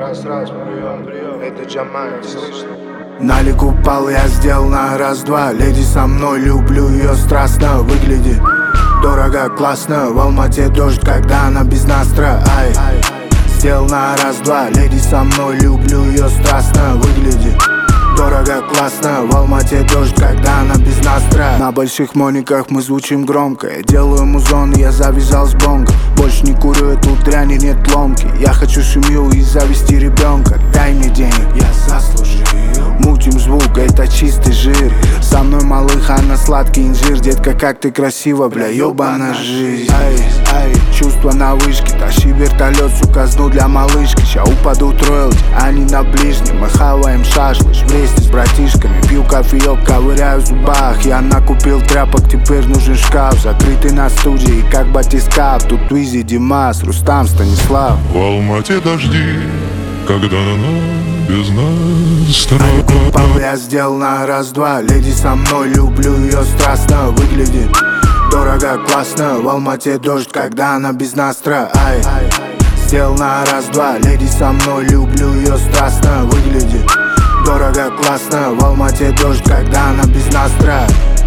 Это Джамай, слышно? Налик упал, я сделал на раз-два. Леди со мной, люблю ее страстно. Выглядит дорого, классно. В Алмате дождь, когда она без настроя. Ай, сделал на раз-два. Леди со мной, люблю ее страстно. Выглядит дорого, классно. В Алмате дождь, когда она без настроя. На больших мониках мы звучим громко. Я делаю музон, я завязал с бонго. Больше не курю эту дрянь и нет ломки. Я хочу семью и завести ребенка. Дай мне денег, я заслужил. Мутим звук, это чистый жир. Со мной малых, она сладкий инжир. Детка, как ты красива, бля, ёбана жизнь. Ай, чувства на вышке. Тащи вертолет, сука, сну для малышки. Ща упадут роялти, они на ближнем. Мы хаваем шашлыч вместе с братишками. Пью кофеек, ковыряю в зубах. Я накупил тряпок, теперь нужен шкаф. Закрытый на студии, как батискаф. Тут Уизи, Димас, Рустам, Станислав. В Алмате дожди, когда она без настроя. Упал, я сделал на раз-два. Леди со мной, люблю ее страстно. Выглядит дорого, классно. В Алмате дождь, когда она без настроя. Ай, сделал на раз-два. Леди со мной, люблю ее страстно. Выглядит дорого, классно. В Алмате дождь, когда она без настроя.